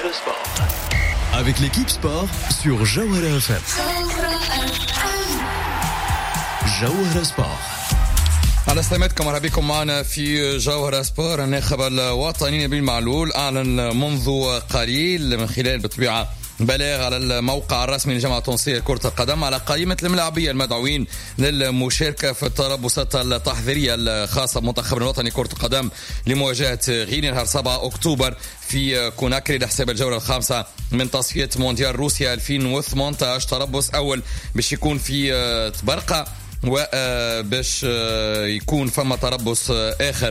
Sport. Avec l'équipe sport sur Jawhara FM. Jawhara Sport. على سلامتكم، مرحبا بكم معنا في جوهرة سبور. الناخب الوطني نبيل معلول أعلن منذ قليل من خلال بالطبيعة بلاغ على الموقع الرسمي للجامعة التونسية لكرة القدم على قائمة الملاعبية المدعوين للمشاركة في التربصات التحضيرية الخاصة بمنتخب الوطني كرة القدم لمواجهة غينيا نهار 7 أكتوبر في كوناكري لحساب الجولة الخامسة من تصفية مونديال روسيا 2018. تربص أول باش يكون في تبرقة وباش يكون فما تربص آخر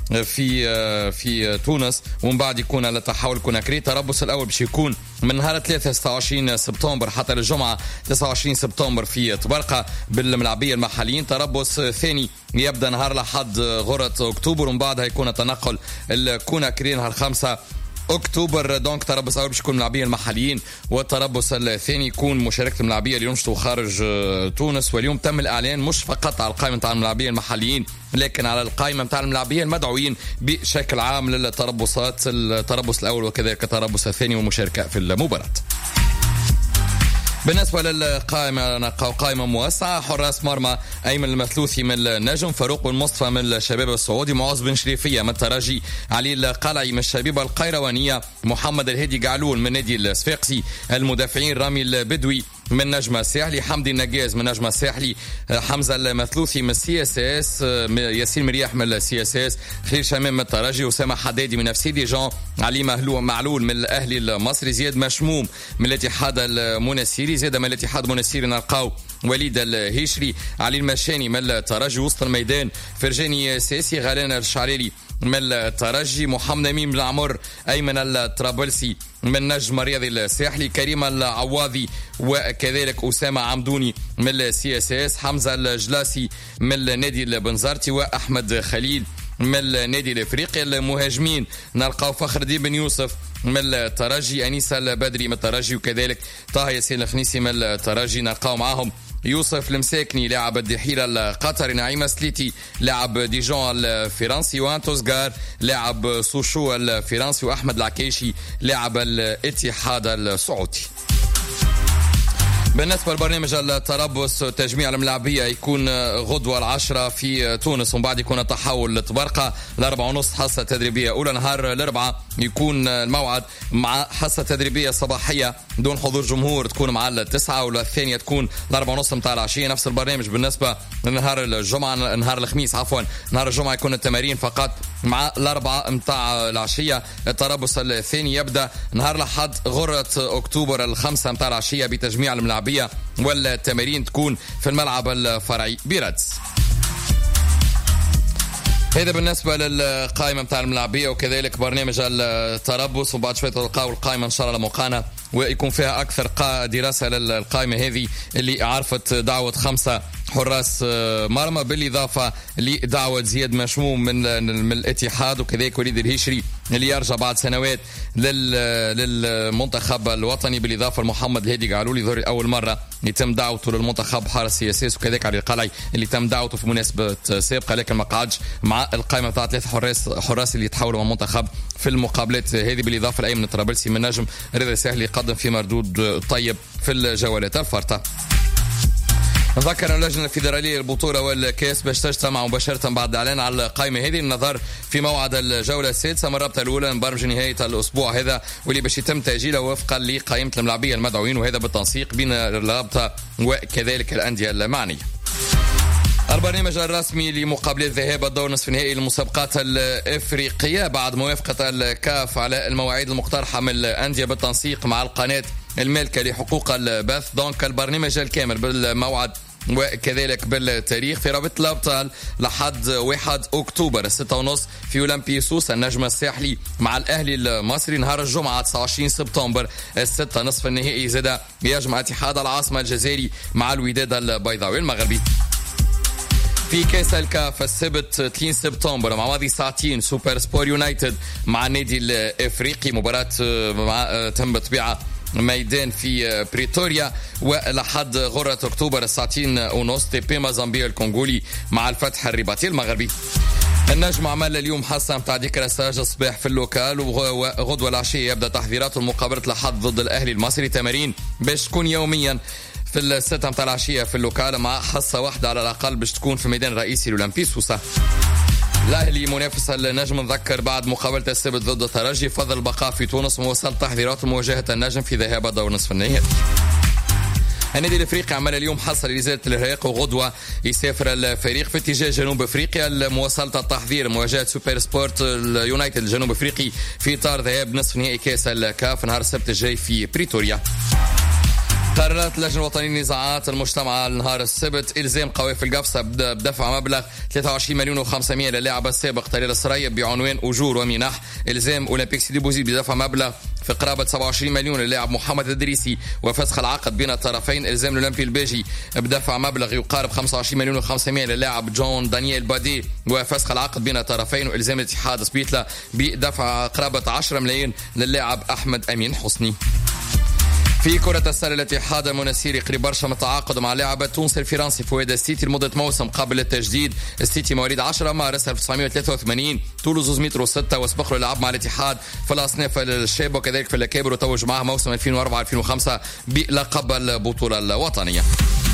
في تونس، ومن بعد يكون على تحول كوناكري. تربص الأول باش يكون من نهار 3 26 سبتمبر حتى للجمعة 29 سبتمبر في تبرقة بالملاعبية المحليين. تربص ثاني يبدأ نهار الأحد غرة أكتوبر، ومن بعدها يكون التنقل الكوناكري نهار 5 أكتوبر. دونك تربص أول باش يكون ملاعبية المحليين، والتربص الثاني يكون مشاركة الملاعبية اللي ينشطوا خارج تونس. واليوم تم الإعلان مش فقط على القائمة متاع الملاعبية المحليين لكن على القائمة متاع الملاعبية المدعوين بشكل عام للتربصات، التربص الأول وكذلك التربص الثاني والمشاركة في المباراة. بالنسبة للقائمة قائمة موسعة: حراس مرمى أيمن المثلوثي من النجم، فاروق بن مصطفى من الشباب السعودي، معوض بن شريفية من الترجي، علي القلعي من الشبيبة القيروانية، محمد الهادي قعلول من نادي الصفاقسي. المدافعين رامي البدوي من نجمة الساحلي، حمدي النجاز من نجمة الساحلي، حمزة المثلوثي من السي اس اس، ياسين مرياح من السي اس اس، خليل شمام من الترجي، أسامة حدادي من نفسي ديجان، علي معلول من الأهلي المصري، زياد مشموم من الاتحاد المنسيري، زيادة من الاتحاد المنسيري نلقاو وليد الهيشري، علي المشاني من الترجي. وسط الميدان فرجاني ساسي، غالان الشعريري من الترجي، محمد أمين بن عمر، أيمن الطرابلسي من نجم رياضي الساحلي، كريم العواضي وكذلك أسامة عمدوني من السي اس اس، حمزة الجلاسي من النادي البنزرتي، وأحمد خليل من النادي الافريقي. المهاجمين نلقاو فخر الدين بن يوسف من الترجي، أنيس البدري من الترجي، وكذلك طه ياسين الخنيسي من الترجي. نلقاو معاهم يوسف المساكني لاعب الدحيلة القطري، نعيم سليتي لاعب ديجون الفرنسي، وانتوس غار لاعب سوشو الفرنسي، وأحمد العكيشي لاعب الاتحاد السعودي. بالنسبة لبرنامج التربص تجميع الملاعبية يكون غدوة 10 في تونس، ومن بعد يكون التحول لتبرقة 4:30 حصة تدريبية أولى. نهار الأربعاء يكون الموعد مع حصة تدريبية صباحية دون حضور جمهور تكون مع 9، والثانية تكون 4:30 متاع العشية. نفس البرنامج بالنسبة لنهار الجمعة، نهار الخميس عفوا، نهار الجمعة يكون التمارين فقط مع 4 متاع العشية. التربص الثاني يبدأ نهار الأحد غرة أكتوبر 5 متاع العشية بتجميع الملاعبية، والتمارين تكون في الملعب الفرعي بيرادز. هذا بالنسبة للقائمة متاع الملاعبية وكذلك برنامج التربص. وبعد شوية تلقاو القائمة إن شاء الله لموقعنا ويكون فيها أكثر دراسة للقائمة هذه اللي عرفت دعوة 5 حراس مرمى، بالإضافة لدعوة زياد مشموم من الاتحاد، وكذلك وليد الهيشري اللي يرجع بعد سنوات للمنتخب الوطني، بالإضافة لمحمد الهادي قعلول ظهر أول مرة يتم دعوته للمنتخب حارس سياسيس، وكذلك علي القلعي اللي تم دعوته في مناسبة سابقة لكن ما قعدش مع القائمة بتاعت 3 حراس اللي يتحولوا مع المنتخب في المقابلات هذه، بالإضافة لأيمن الطرابلسي من نجم رضا الساحلي قدم في مردود طيب في الجولات الفارطة. نذكر اللجنة الفيدرالية للبطولة والكاس باش تجتمع مباشرة بعد الإعلان على القائمة هذه النظر في موعد الجولة السادسة من الرابطة الأولى مبرمج نهاية الأسبوع هذا، واللي باش يتم تأجيله وفقا لقائمة الملاعبية المدعوين، وهذا بالتنسيق بين الرابطة وكذلك الأندية المعنية. البرنامج الرسمي لمقابلة ذهاب الدور نصف النهائي للمسابقات الإفريقية بعد موافقة الكاف على المواعيد المقترحة من الأندية بالتنسيق مع القناة المالكة لحقوق البث. دونك البرنامج الكامل بالموعد وكذلك بالتاريخ في رابطة الأبطال لحد 1 أكتوبر 6:30 في أولمبي سوس النجم الساحلي مع الأهلي المصري. نهار الجمعة 29 سبتمبر 6 نصف النهائي زاد يجمع اتحاد العاصمة الجزائري مع الوداد البيضاوي المغربي. في كاس الكاف السبت 30 سبتمبر مع ماضي ساعتين سوبر سبور يونايتد مع النادي الافريقي، مباراة تم بطبيعة ميدان في بريتوريا. ولحد غرة أكتوبر 2:30 تي بي مازامبيا الكونغولي مع الفتح الرباطي المغربي. النجم عمل اليوم حسم تاع ذكرى السراج الصباح في اللوكال، وغدوة العشية يبدأ تحضيرات المقابلة الحظ ضد الأهلي المصري، تمارين باش تكون يوميا في الستة متاع العشية في اللوكال، مع حصة واحدة على الأقل باش تكون في الميدان الرئيسي الأولمبي سوسة. الأهلي منافس النجم نذكر بعد مقابلة السبت ضد الترجي فضل البقاء في تونس، ووصل تحضيرات مواجهة النجم في ذهاب دور نصف النهائي. النادي الافريقي عمل اليوم حصل لإزالة الإرهاق، وغدوة يسافر الفريق في اتجاه جنوب افريقيا لمواصلة التحضير مواجهة سوبر سبورت اليونايتد الجنوب افريقي في اطار ذهاب نصف نهائي كاس الكاف نهار السبت الجاي في بريتوريا. قررت اللجنة الوطنية لنزاعات المجتمع نهار السبت إلزام قوافل القفصة بدفع مبلغ 23 مليون و500 للاعب السابق طلال السرايب بعنوان أجور ومنح. إلزام أولمبيك سيدي بوزيد بدفع مبلغ في قرابة 27 مليون للاعب محمد الدريسي وفسخ العقد بين الطرفين. إلزام الأولمبي الباجي بدفع مبلغ يقارب 25 مليون و500 للاعب جون دانييل بادي وفسخ العقد بين الطرفين. وإلزام الاتحاد سبيتلا بدفع قرابة 10 ملايين للاعب أحمد أمين حسني. في كرة السلة الاتحاد المنسيري قريب برشا من التعاقد مع لاعب التونسي الفرنسي فؤاد السيتي لمدة موسم قبل التجديد. السيتي مواليد 10 مارس 1983، طوله 2 متر و6، وسبق له لعب مع الاتحاد في الأصناف الشابة وكذلك في الكبر، وتوج معه موسم 2004-2005 بلقب البطولة الوطنية.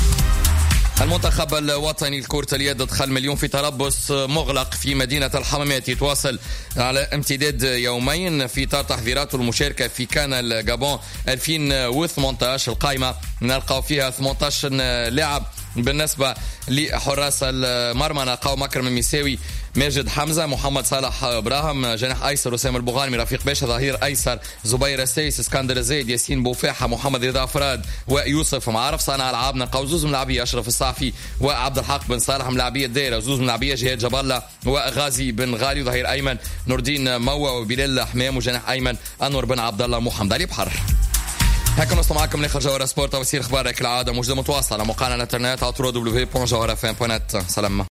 المنتخب الوطني لكرة اليد دخل اليوم في تربص مغلق في مدينة الحمامات يتواصل على امتداد يومين في اطار تحضيراته المشاركة في كان الجابون 2018. القائمة نلقاو فيها 18 لاعب. بالنسبة لحراس المرمى نلقاو مكرم المساوي، ماجد حمزة، محمد صالح ابراهيم، جناح ايسر اسامه البغانمي، رفيق باشا، ظهير ايسر زبير السيس، اسكندر الزايد، ياسين بوفاحه، محمد رضا فراد ويوسف معارف. صانع العاب نلقاو زوز من لاعبيه اشرف الصافي وعبد الحق بن صالح من لاعبيه الدائره، زوز من لاعبيه جهاد جبالة وغازي بن غالي، ظهير ايمن نور الدين موا وبلال حمام، وجناح ايمن انور بن عبد الله محمد علي بحر. هكا نوصل معكم لاخر جوهرة سبورت وسير اخبارك كالعاده موجوده متواصله على موقعنا الانترنت على www.jawharafm.net. سلام.